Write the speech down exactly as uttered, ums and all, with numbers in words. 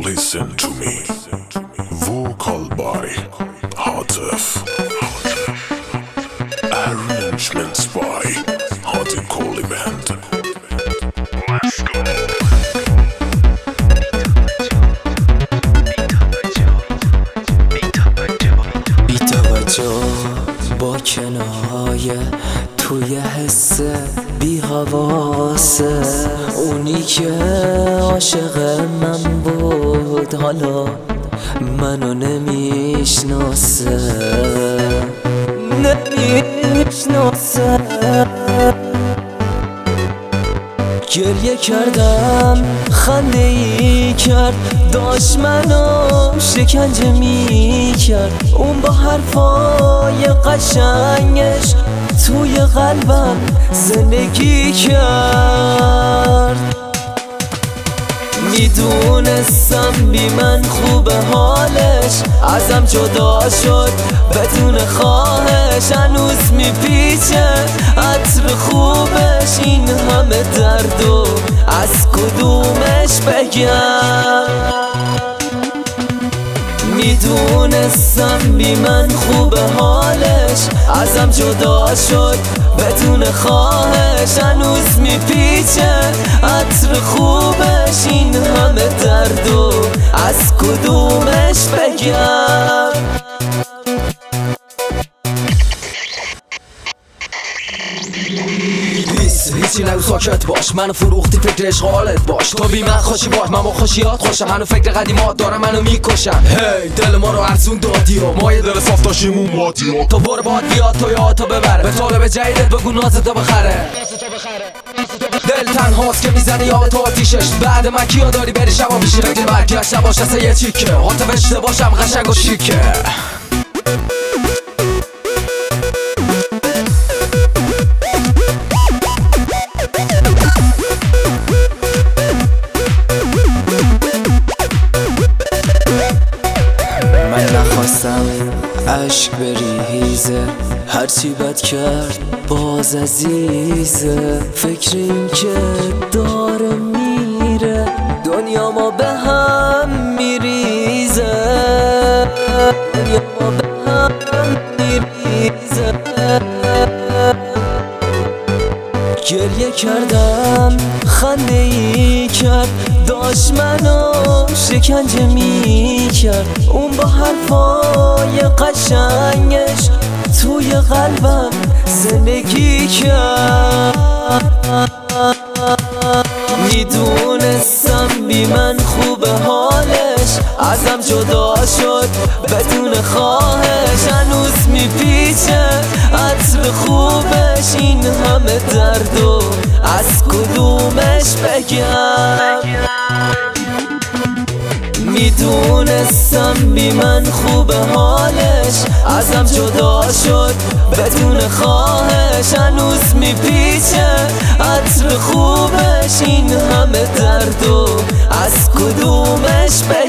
Listen to me. Vocal by Hatif. Arrangements by Hadi Koli Band. Let's go. بی توجه با کنایه توی حس بی حواسه، اونی که عاشق من بود حالا منو نمیشناسه نمیشناسه گریه کردم خنده ای کرد، داشت منو شکنجه می کرد. اون با حرفای قشنگش توی قلبم زندگی کرد. میدونستم بی من خوبه حالش، ازم جدا شد بدون خواهش. هنوز میپیچه عطر خوبش، این همه درد و از کدومش بگم؟ میدونستم بی من خوبه حالش، ازم جدا شد بدون خواهش. هنوز میپیچه عطر خوبش، این همه درد و از کدومش بگم؟ هیچی نگو ساکت باش، منو فروختی فکر اشغالت باش. تو بی من خوشی باش، من با خوشیات خوشم. منو فکر قدیمات دارم منو میکشم. هی دل ما رو ارزون دادی و ما یه دل صاف داشتیم اون بادی. تو برو باد بیاد تو یادتو ببره، به طالب جدیدت بگو نازتو بخره. دل تنهاست که میزنه یا تو آتیشش، بعد من کیا داری بری شبا میشه. فکر برگشت باش دسته یه چیکه، حاطف اشتباشم قشنگ و شیکه. نخواستم عشق بریزه، هرچی بد کرد باز عزیزه. فکر این که داره میره دنیا ما به هم میریزه، دنیا ما به هم میریزه. گریه کردم خنده ای کرد، داشت منو شکنجه می کرد. اون با حرفای قشنگش توی قلبم زندگی کرد. میدونستم بی من خوبه حالش، ازم جدا شد بدون خواهش. هنوز میپیچه عطر خوبش، این همه درد و از کدومش بگم؟ میدونستم بی من خوبه حالش، ازم جدا شد بدون خواهش. هنوز میپیچه عطر خوبش، این همه درد و از کدومش بگم؟